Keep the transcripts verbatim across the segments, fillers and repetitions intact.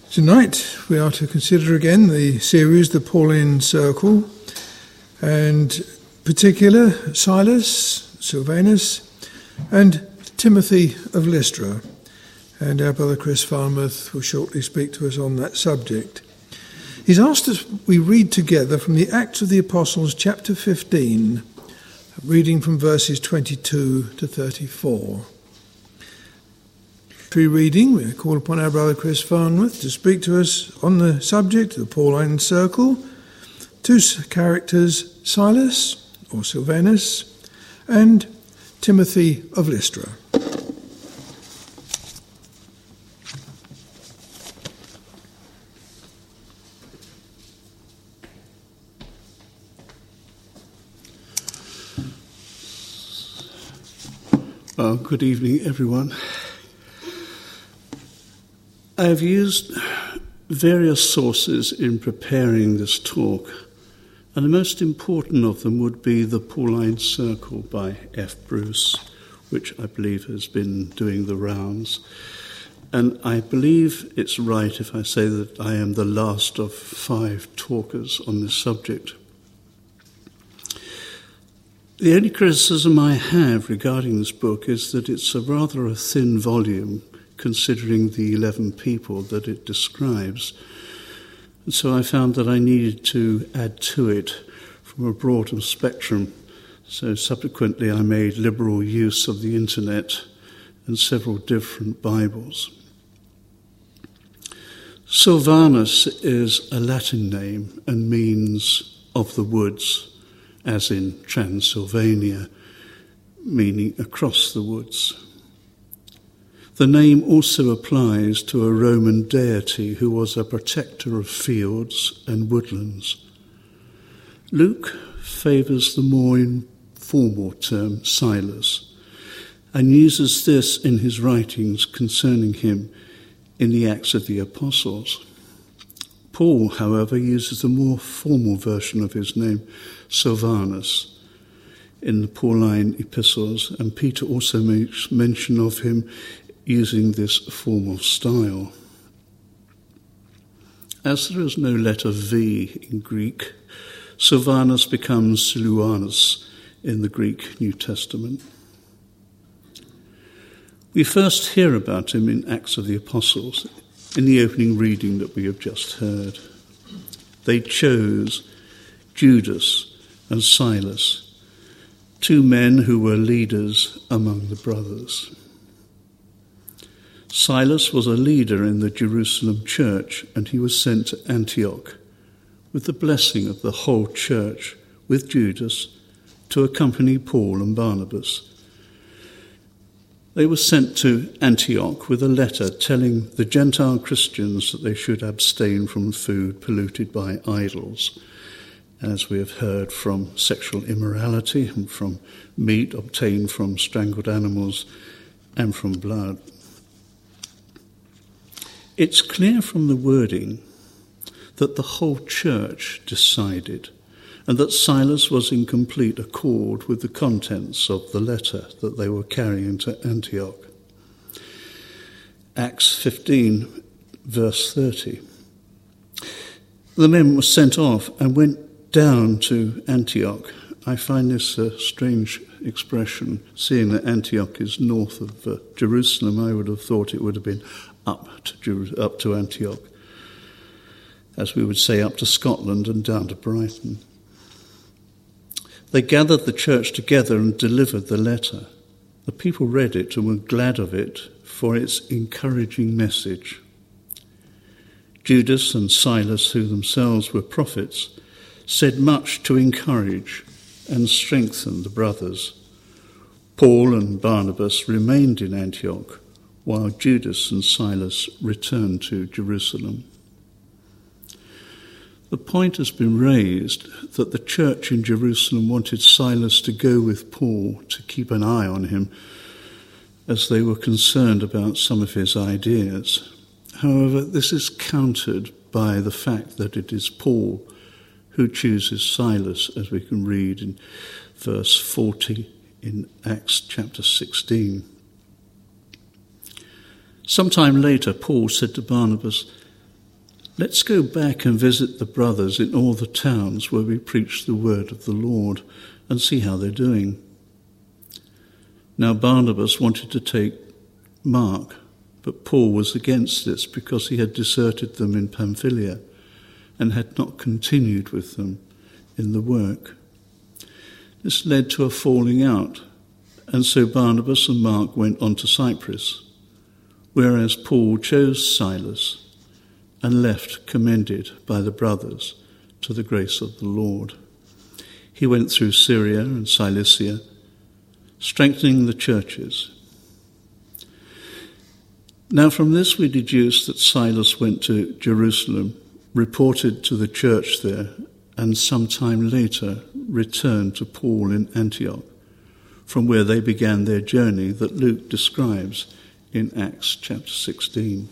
Tonight we are to consider again the series, The Pauline Circle, and particular Silas, Silvanus, and Timothy of Lystra. And our brother Chris Farnworth will shortly speak to us on that subject. He's asked us we read together from the Acts of the Apostles, chapter fifteen, reading from verses twenty-two to thirty-four. Pre-reading, we call upon our brother Chris Farnworth to speak to us on the subject, the Pauline Circle, two characters, Silas, or Silvanus, and Timothy of Lystra. Well, good evening, everyone. I have used various sources in preparing this talk, and the most important of them would be The Pauline Circle by F. Bruce, which I believe has been doing the rounds. And I believe it's right if I say that I am the last of five talkers on this subject. The only criticism I have regarding this book is that it's a rather a thin volume, considering the eleven people that it describes. And so I found that I needed to add to it from a broader spectrum. So subsequently I made liberal use of the internet and several different Bibles. Silvanus is a Latin name and means of the woods, as in Transylvania, meaning across the woods. The name also applies to a Roman deity who was a protector of fields and woodlands. Luke favours the more informal term Silas and uses this in his writings concerning him in the Acts of the Apostles. Paul, however, uses the more formal version of his name, Silvanus, in the Pauline epistles, and Peter also makes mention of him using this formal style. As there is no letter V in Greek, Silvanus becomes Siluanus in the Greek New Testament. We first hear about him in Acts of the Apostles, in the opening reading that we have just heard. They chose Judas and Silas, two men who were leaders among the brothers. Silas was a leader in the Jerusalem church, and he was sent to Antioch with the blessing of the whole church, with Judas, to accompany Paul and Barnabas. They were sent to Antioch with a letter telling the Gentile Christians that they should abstain from food polluted by idols, as we have heard, from sexual immorality and from meat obtained from strangled animals and from blood. It's clear from the wording that the whole church decided, and that Silas was in complete accord with the contents of the letter that they were carrying to Antioch. Acts fifteen, verse thirty. The men were sent off and went down to Antioch. I find this a strange expression, seeing that Antioch is north of uh, Jerusalem. I would have thought it would have been up to Jer- up to Antioch, as we would say up to Scotland and down to Brighton. They gathered the church together and delivered the letter. The people read it and were glad of it for its encouraging message. Judas and Silas, who themselves were prophets, said much to encourage and strengthen the brothers. Paul and Barnabas remained in Antioch, while Judas and Silas returned to Jerusalem. The point has been raised that the church in Jerusalem wanted Silas to go with Paul to keep an eye on him, as they were concerned about some of his ideas. However, this is countered by the fact that it is Paul who chooses Silas, as we can read in verse forty in Acts chapter sixteen. Sometime later, Paul said to Barnabas, Let's go back and visit the brothers in all the towns where we preach the word of the Lord and see how they're doing. Now Barnabas wanted to take Mark, but Paul was against this because he had deserted them in Pamphylia and had not continued with them in the work. This led to a falling out, and so Barnabas and Mark went on to Cyprus, whereas Paul chose Silas and left commended by the brothers to the grace of the Lord. He went through Syria and Cilicia, strengthening the churches. Now from this we deduce that Silas went to Jerusalem, reported to the church there, and sometime later returned to Paul in Antioch, from where they began their journey that Luke describes in Acts chapter sixteen.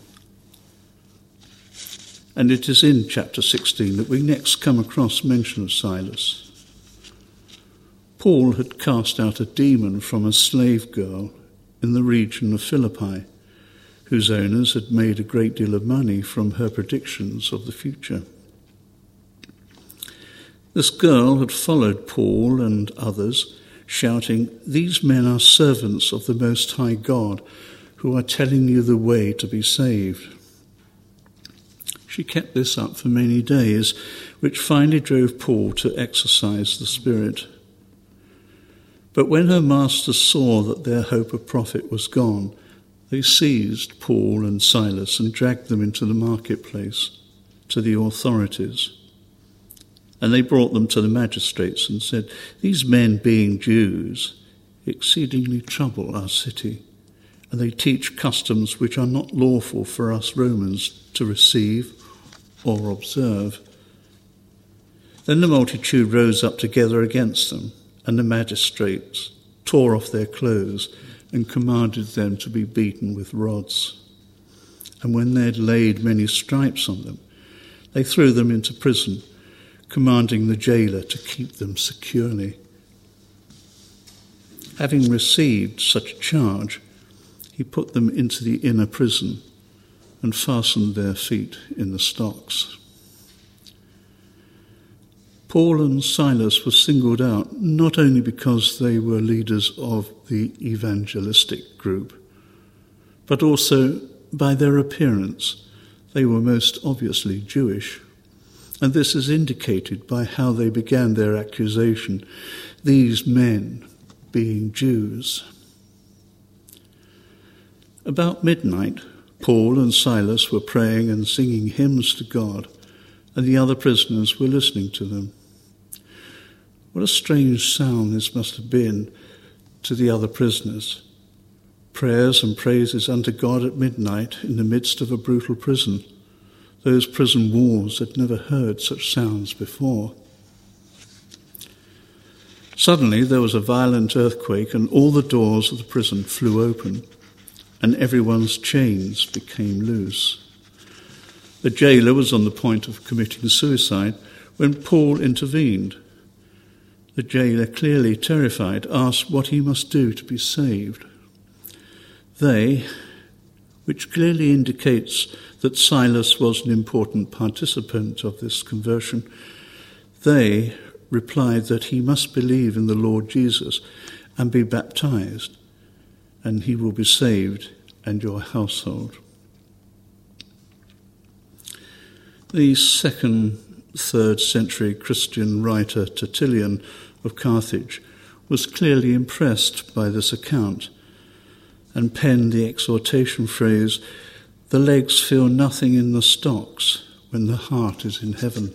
And it is in chapter sixteen that we next come across mention of Silas. Paul had cast out a demon from a slave girl in the region of Philippi, whose owners had made a great deal of money from her predictions of the future. This girl had followed Paul and others, shouting, "These men are servants of the Most High God, who are telling you the way to be saved." She kept this up for many days, which finally drove Paul to exorcise the spirit. But when her masters saw that their hope of profit was gone, they seized Paul and Silas and dragged them into the marketplace to the authorities. And they brought them to the magistrates and said, "These men, being Jews, exceedingly trouble our city, and they teach customs which are not lawful for us Romans to receive or observe." Then the multitude rose up together against them, and the magistrates tore off their clothes and commanded them to be beaten with rods. And when they had laid many stripes on them, they threw them into prison, commanding the jailer to keep them securely. Having received such a charge, he put them into the inner prison and fastened their feet in the stocks. Paul and Silas were singled out not only because they were leaders of the evangelistic group, but also by their appearance. They were most obviously Jewish, and this is indicated by how they began their accusation, "These men being Jews." About midnight, Paul and Silas were praying and singing hymns to God, and the other prisoners were listening to them. What a strange sound this must have been to the other prisoners. Prayers and praises unto God at midnight in the midst of a brutal prison. Those prison walls had never heard such sounds before. Suddenly there was a violent earthquake, and all the doors of the prison flew open, and everyone's chains became loose. The jailer was on the point of committing suicide when Paul intervened. The jailer, clearly terrified, asked what he must do to be saved. They, which clearly indicates that Silas was an important participant of this conversion, they replied that he must believe in the Lord Jesus and be baptized, and he will be saved and your household. The second, third century Christian writer Tertullian of Carthage was clearly impressed by this account and penned the exhortation phrase, "The legs feel nothing in the stocks when the heart is in heaven."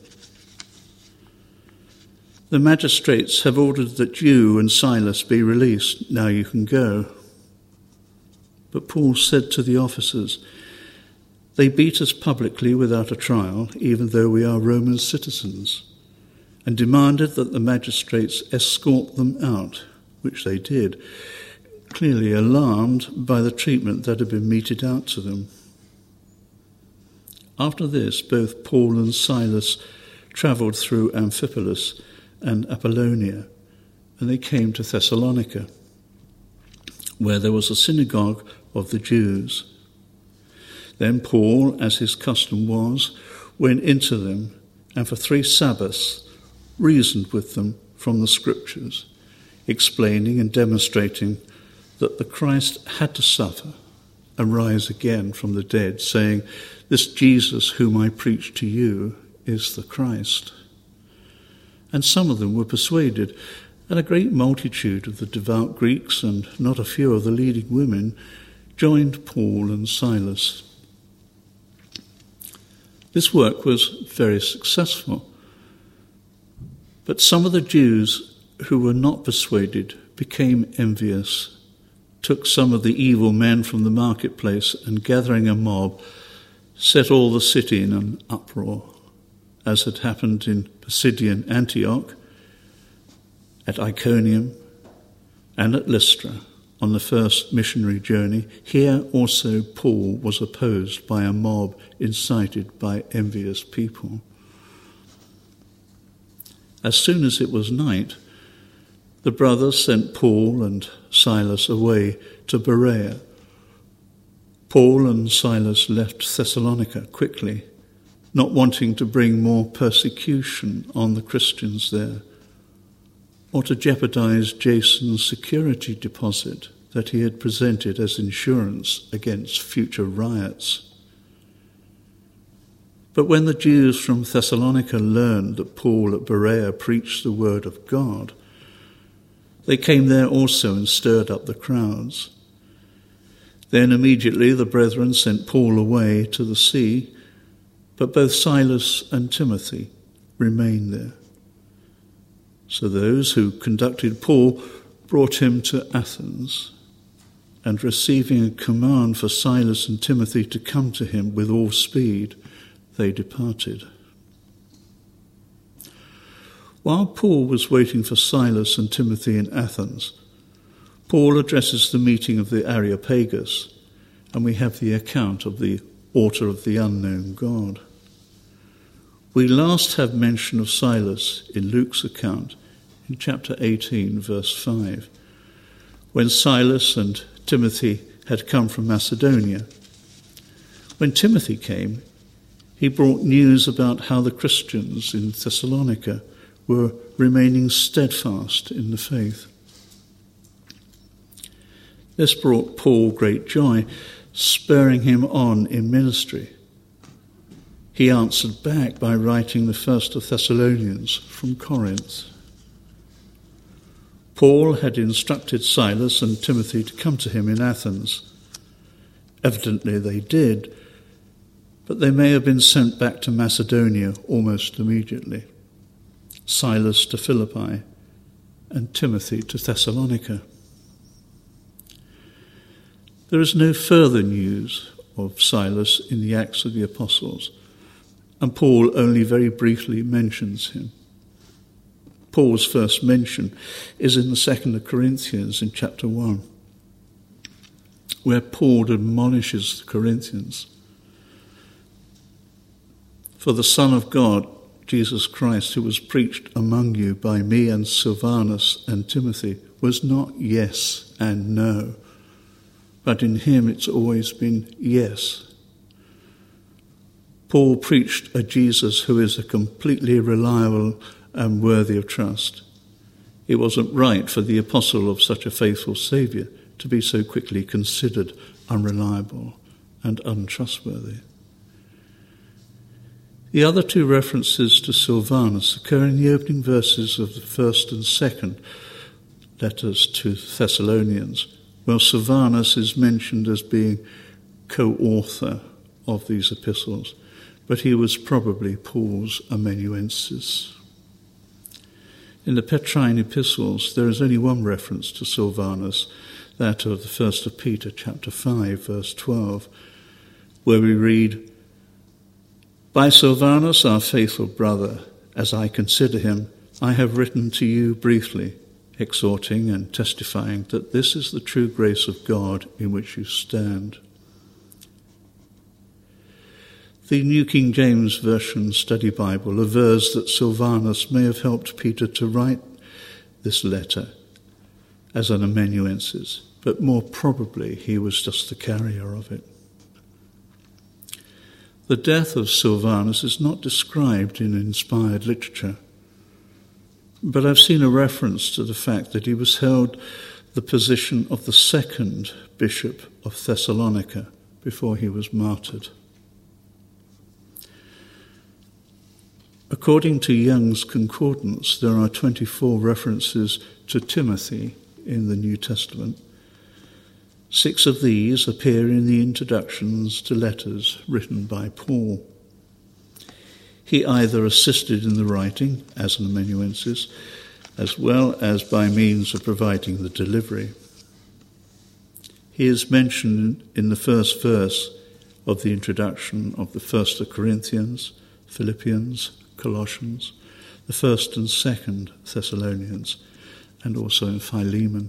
The magistrates have ordered that you and Silas be released. Now you can go. But Paul said to the officers, "They beat us publicly without a trial, even though we are Roman citizens," and demanded that the magistrates escort them out, which they did, clearly alarmed by the treatment that had been meted out to them. After this, both Paul and Silas travelled through Amphipolis and Apollonia, and they came to Thessalonica, where there was a synagogue of the Jews. Then Paul, as his custom was, went into them, and for three Sabbaths reasoned with them from the Scriptures, explaining and demonstrating that the Christ had to suffer and rise again from the dead, saying, "This Jesus whom I preach to you is the Christ." And some of them were persuaded, and a great multitude of the devout Greeks and not a few of the leading women joined Paul and Silas. This work was very successful, but some of the Jews who were not persuaded became envious, took some of the evil men from the marketplace, and gathering a mob, set all the city in an uproar, as had happened in Pisidian Antioch, at Iconium, and at Lystra on the first missionary journey. Here also Paul was opposed by a mob incited by envious people. As soon as it was night, the brothers sent Paul and Silas away to Berea. Paul and Silas left Thessalonica quickly, not wanting to bring more persecution on the Christians there, or to jeopardize Jason's security deposit that he had presented as insurance against future riots. But when the Jews from Thessalonica learned that Paul at Berea preached the word of God, they came there also and stirred up the crowds. Then immediately the brethren sent Paul away to the sea, but both Silas and Timothy remained there. So those who conducted Paul brought him to Athens, and receiving a command for Silas and Timothy to come to him with all speed, they departed. While Paul was waiting for Silas and Timothy in Athens, Paul addresses the meeting of the Areopagus, and we have the account of the altar of the unknown God. We last have mention of Silas in Luke's account in chapter eighteen, verse five, when Silas and Timothy had come from Macedonia. When Timothy came, he brought news about how the Christians in Thessalonica were remaining steadfast in the faith. This brought Paul great joy, spurring him on in ministry. He answered back by writing the first of Thessalonians from Corinth. Paul had instructed Silas and Timothy to come to him in Athens. Evidently they did, but they may have been sent back to Macedonia almost immediately. Silas to Philippi and Timothy to Thessalonica. There is no further news of Silas in the Acts of the Apostles, and Paul only very briefly mentions him. Paul's first mention is in the second of Corinthians in chapter one, where Paul admonishes the Corinthians. For the Son of God, Jesus Christ, who was preached among you by me and Silvanus and Timothy, was not yes and no, but in him it's always been yes. Paul preached a Jesus who is a completely reliable and worthy of trust. It wasn't right for the apostle of such a faithful Saviour to be so quickly considered unreliable and untrustworthy. The other two references to Silvanus occur in the opening verses of the first and second letters to Thessalonians, where Silvanus is mentioned as being co-author of these epistles, but he was probably Paul's amanuensis. In the Petrine epistles, there is only one reference to Silvanus, that of the first of Peter, chapter five, verse twelve, where we read, "By Silvanus, our faithful brother, as I consider him, I have written to you briefly, exhorting and testifying that this is the true grace of God in which you stand." The New King James Version Study Bible avers that Silvanus may have helped Peter to write this letter as an amanuensis, but more probably he was just the carrier of it. The death of Silvanus is not described in inspired literature, but I've seen a reference to the fact that he was held the position of the second bishop of Thessalonica before he was martyred. According to Young's Concordance, there are twenty-four references to Timothy in the New Testament. Six of these appear in the introductions to letters written by Paul. He either assisted in the writing, as an amanuensis, as well as by means of providing the delivery. He is mentioned in the first verse of the introduction of the First of Corinthians, Philippians, Colossians, the First and Second Thessalonians, and also in Philemon.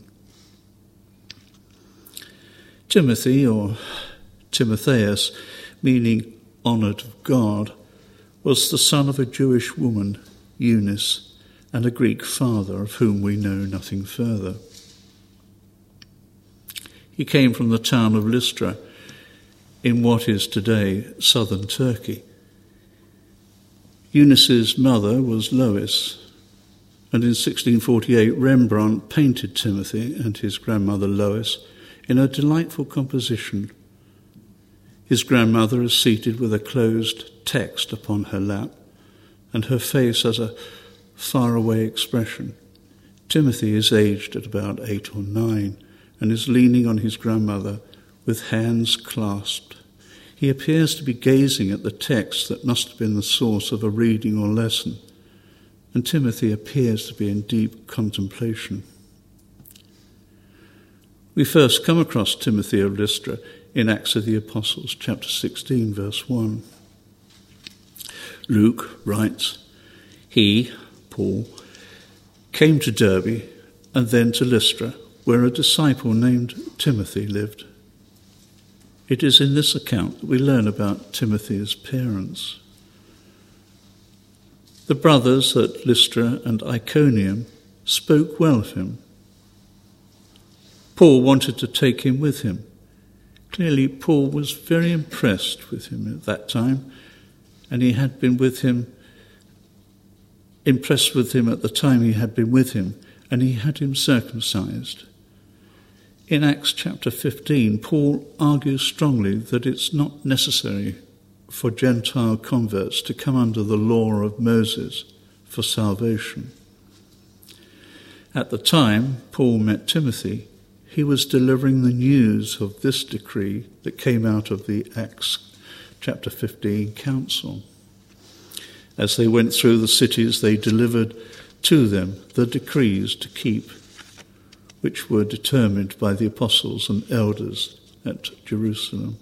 Timothy, or Timotheus, meaning honoured of God, was the son of a Jewish woman, Eunice, and a Greek father of whom we know nothing further. He came from the town of Lystra in what is today southern Turkey. Eunice's mother was Lois, and in sixteen forty-eight Rembrandt painted Timothy and his grandmother Lois in a delightful composition. His grandmother is seated with a closed text upon her lap, and her face has a faraway expression. Timothy is aged at about eight or nine and is leaning on his grandmother with hands clasped. He appears to be gazing at the text that must have been the source of a reading or lesson, and Timothy appears to be in deep contemplation. We first come across Timothy of Lystra in Acts of the Apostles, chapter sixteen, verse one. Luke writes, "He, Paul, came to Derbe and then to Lystra, where a disciple named Timothy lived." It is in this account that we learn about Timothy's parents. The brothers at Lystra and Iconium spoke well of him. Paul wanted to take him with him. Clearly, Paul was very impressed with him at that time, and he had been with him, impressed with him at the time he had been with him, and he had him circumcised. In Acts chapter fifteen, Paul argues strongly that it's not necessary for Gentile converts to come under the law of Moses for salvation. At the time Paul met Timothy, he was delivering the news of this decree that came out of the Acts chapter fifteen council. As they went through the cities, they delivered to them the decrees to keep, which were determined by the apostles and elders at Jerusalem.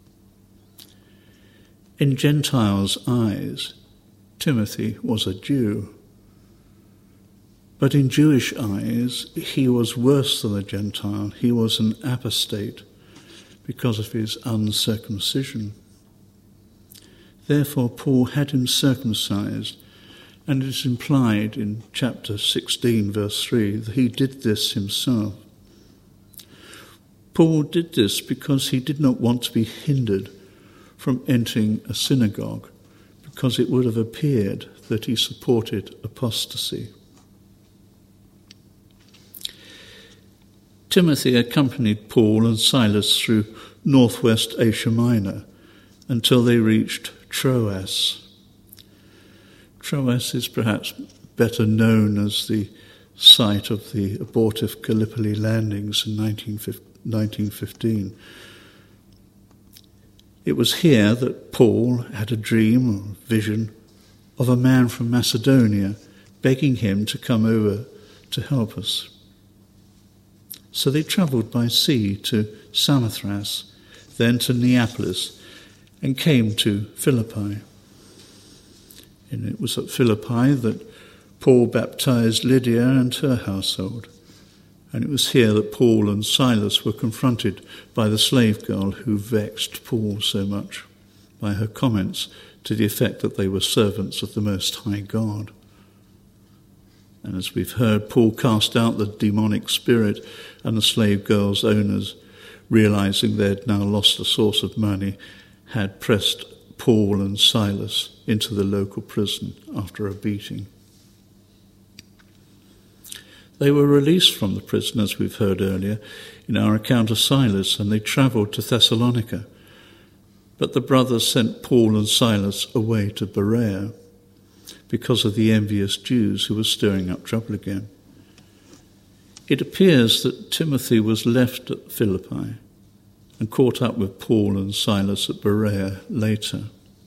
In Gentiles' eyes, Timothy was a Jew, but in Jewish eyes, he was worse than a Gentile. He was an apostate because of his uncircumcision. Therefore, Paul had him circumcised, and it is implied in chapter sixteen, verse three, that he did this himself. Paul did this because he did not want to be hindered from entering a synagogue, because it would have appeared that he supported apostasy. Timothy accompanied Paul and Silas through northwest Asia Minor until they reached Troas. Troas is perhaps better known as the site of the abortive Gallipoli landings in nineteen fifteen. It was here that Paul had a dream or vision of a man from Macedonia begging him to come over to help us. So they travelled by sea to Samothrace, then to Neapolis, and came to Philippi. And it was at Philippi that Paul baptized Lydia and her household. And it was here that Paul and Silas were confronted by the slave girl who vexed Paul so much by her comments to the effect that they were servants of the Most High God. And as we've heard, Paul cast out the demonic spirit, and the slave girl's owners, realizing they had now lost a source of money, had pressed Paul and Silas into the local prison after a beating. They were released from the prison, as we've heard earlier in our account of Silas, and they travelled to Thessalonica. But the brothers sent Paul and Silas away to Berea because of the envious Jews who were stirring up trouble again. It appears that Timothy was left at Philippi and caught up with Paul and Silas at Berea later.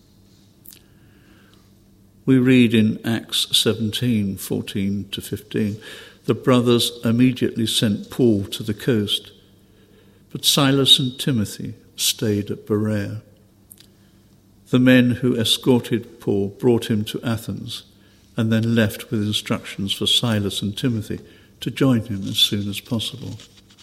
We read in Acts seventeen, fourteen to fifteen, the brothers immediately sent Paul to the coast, but Silas and Timothy stayed at Berea. The men who escorted Paul brought him to Athens and then left with instructions for Silas and Timothy to join him as soon as possible.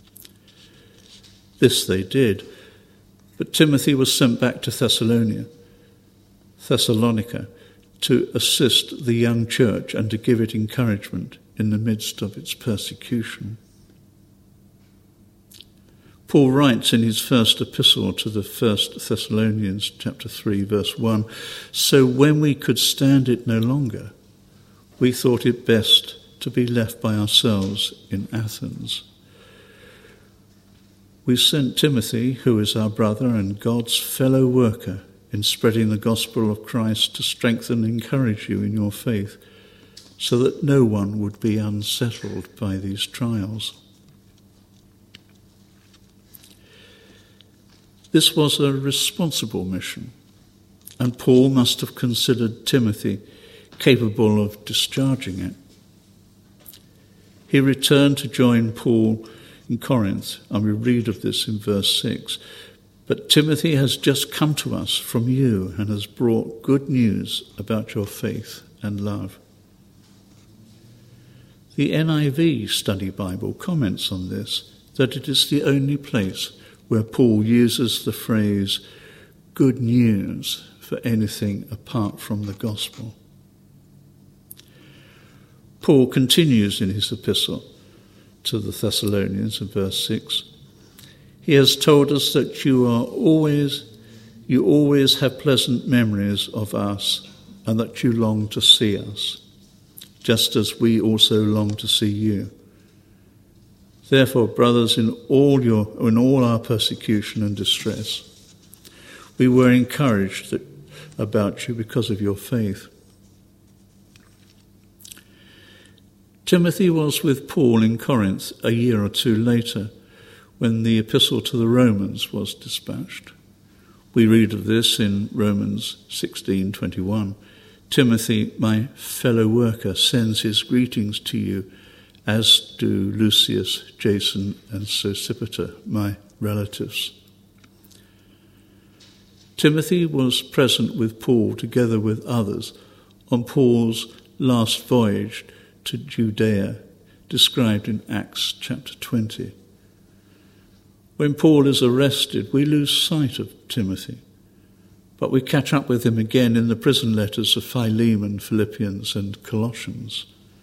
This they did, but Timothy was sent back to Thessalonica, Thessalonica to assist the young church and to give it encouragement in the midst of its persecution. Paul writes in his first epistle to the First Thessalonians, chapter three, verse one, "So when we could stand it no longer, we thought it best to be left by ourselves in Athens. We sent Timothy, who is our brother and God's fellow worker in spreading the gospel of Christ, to strengthen and encourage you in your faith, so that no one would be unsettled by these trials." This was a responsible mission, and Paul must have considered Timothy capable of discharging it. He returned to join Paul in Corinth, and we read of this in verse six. "But Timothy has just come to us from you and has brought good news about your faith and love." The N I V Study Bible comments on this, that it is the only place where Paul uses the phrase "good news" for anything apart from the gospel. Paul continues in his epistle to the Thessalonians in verse six. He has told us that you are always, you always have pleasant memories of us and that you long to see us, just as we also long to see you. Therefore, brothers, in all your, in all our persecution and distress, we were encouraged that, about you because of your faith. Timothy was with Paul in Corinth a year or two later, when the epistle to the Romans was dispatched. We read of this in Romans sixteen twenty-one. "Timothy, my fellow worker, sends his greetings to you, as do Lucius, Jason, and Sosipater, my relatives." Timothy was present with Paul together with others on Paul's last voyage to Judea, described in Acts chapter twenty. When Paul is arrested, we lose sight of Timothy, but we catch up with him again in the prison letters of Philemon, Philippians, and Colossians.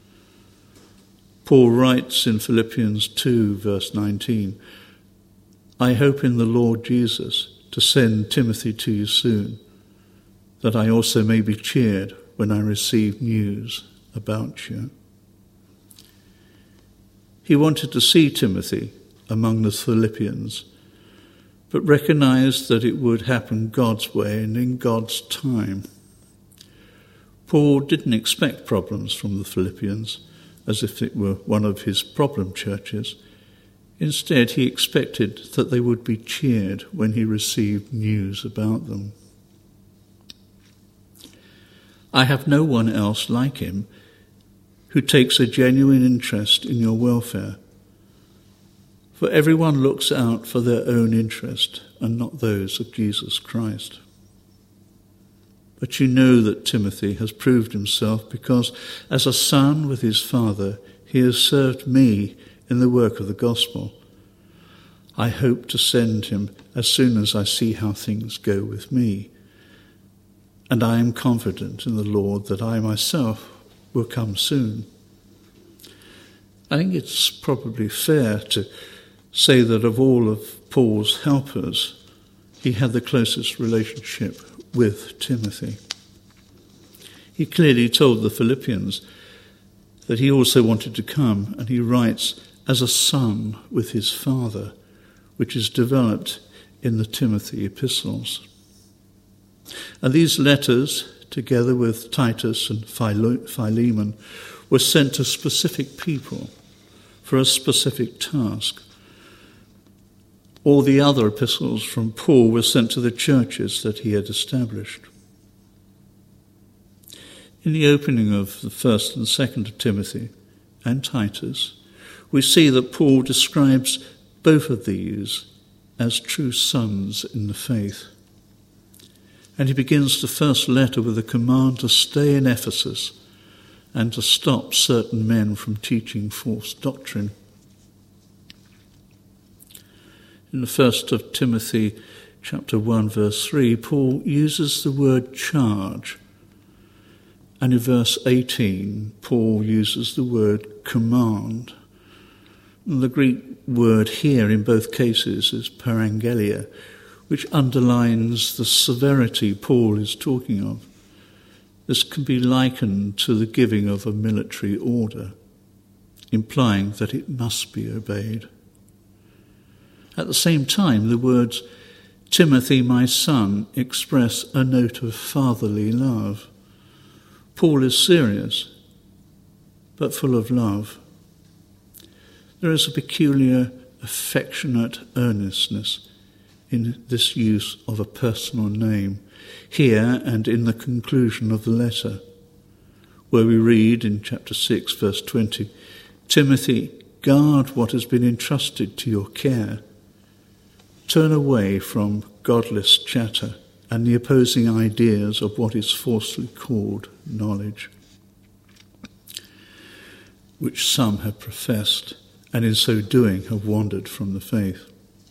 Paul writes in Philippians two, verse nineteen, "I hope in the Lord Jesus to send Timothy to you soon, that I also may be cheered when I receive news about you." He wanted to see Timothy among the Philippians, but recognized that it would happen God's way and in God's time. Paul didn't expect problems from the Philippians, as if it were one of his problem churches. Instead, he expected that they would be cheered when he received news about them. "I have no one else like him who takes a genuine interest in your welfare. For everyone looks out for their own interest and not those of Jesus Christ. But you know that Timothy has proved himself because, as a son with his father, he has served me in the work of the gospel. I hope to send him as soon as I see how things go with me. And I am confident in the Lord that I myself will come soon." I think it's probably fair to say that of all of Paul's helpers, he had the closest relationship with Timothy. He clearly told the Philippians that he also wanted to come, and he writes as a son with his father, which is developed in the Timothy epistles. And these letters, together with Titus and Philemon, were sent to specific people for a specific task. All the other epistles from Paul were sent to the churches that he had established. In the opening of the first and second of Timothy and Titus, we see that Paul describes both of these as true sons in the faith. And he begins the first letter with a command to stay in Ephesus and to stop certain men from teaching false doctrine. In the first of Timothy chapter one verse three, Paul uses the word charge. And in verse eighteen, Paul uses the word command. And the Greek word here in both cases is parangelia, which underlines the severity Paul is talking of. This can be likened to the giving of a military order, implying that it must be obeyed. At the same time, the words, Timothy, my son, express a note of fatherly love. Paul is serious, but full of love. There is a peculiar, affectionate earnestness in this use of a personal name, here and in the conclusion of the letter, where we read in chapter six, verse twenty, Timothy, guard what has been entrusted to your care. Turn away from godless chatter and the opposing ideas of what is falsely called knowledge, which some have professed, and in so doing have wandered from the faith.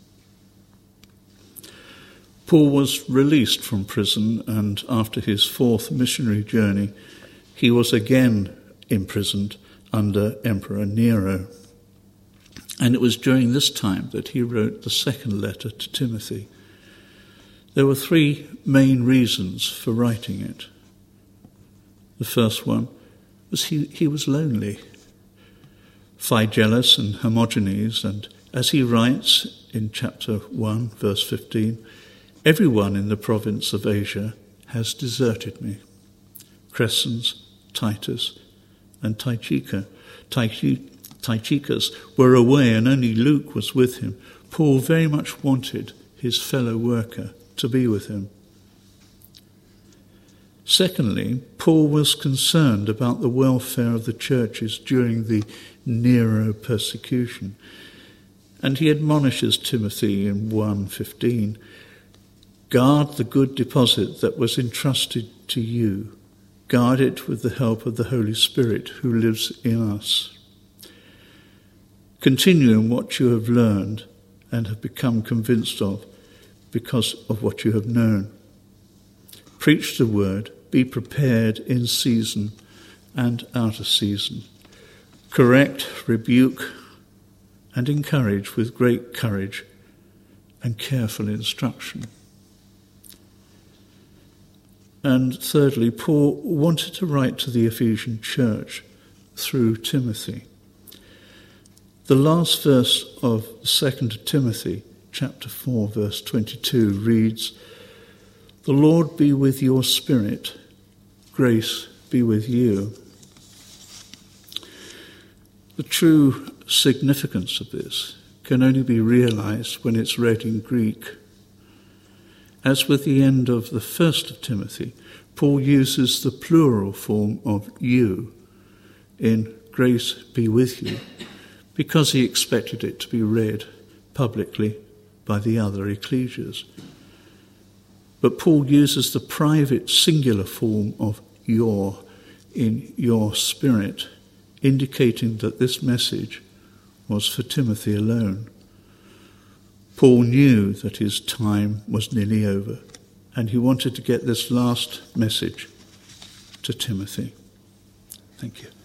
Paul was released from prison, and after his fourth missionary journey, he was again imprisoned under Emperor Nero. And it was during this time that he wrote the second letter to Timothy. There were three main reasons for writing it. The first one was he, he was lonely. Phygelus and Hermogenes, and as he writes in chapter one, verse fifteen, everyone in the province of Asia has deserted me. Crescens, Titus, and Tychicus, Tychicus were away, and only Luke was with him. Paul very much wanted his fellow worker to be with him. Secondly, Paul was concerned about the welfare of the churches during the Nero persecution, and he admonishes Timothy in one fifteen, guard the good deposit that was entrusted to you. Guard it with the help of the Holy Spirit who lives in us. Continue in what you have learned and have become convinced of because of what you have known. Preach the word, be prepared in season and out of season. Correct, rebuke, and encourage with great courage and careful instruction. And thirdly, Paul wanted to write to the Ephesian church through Timothy. The last verse of Second Timothy, chapter four, verse twenty-two, reads, the Lord be with your spirit, grace be with you. The true significance of this can only be realized when it's read in Greek. As with the end of the first of Timothy, Paul uses the plural form of you in grace be with you, because he expected it to be read publicly by the other ecclesias. But Paul uses the private singular form of your in your spirit, indicating that this message was for Timothy alone. Paul knew that his time was nearly over, and he wanted to get this last message to Timothy. Thank you.